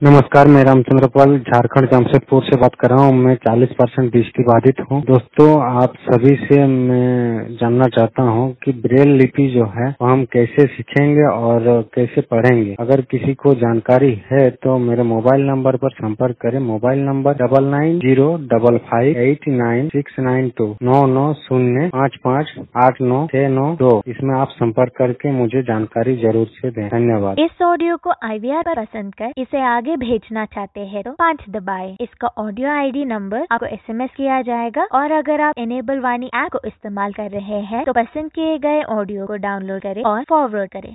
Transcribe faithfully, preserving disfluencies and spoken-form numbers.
नमस्कार, मैं रामचंद्र पाल झारखंड जमशेदपुर से बात कर रहा हूँ। मैं चालीस परसेंट दृष्टिबाधित हूँ। दोस्तों, आप सभी से मैं जानना चाहता हूँ कि ब्रेल लिपि जो है वो हम कैसे सीखेंगे और कैसे पढ़ेंगे। अगर किसी को जानकारी है तो मेरे मोबाइल नंबर पर संपर्क करें। Mobile number double nine zero double five eight nine six nine two नौ नौ शून्य पाँच पाँच आठ नौ छह नौ दो। इसमें आप संपर्क करके मुझे जानकारी जरूर से दें। धन्यवाद। इस ऑडियो को आई वी आर पर पसंद कर इसे आगे भेजना चाहते हैं तो पाँच दबाएं। इसका ऑडियो आई डी नंबर आपको एस एम एस किया जाएगा और अगर आप इनेबल वाणी ऐप को इस्तेमाल कर रहे हैं तो पसंद किए गए ऑडियो को डाउनलोड करें और फॉरवर्ड करें।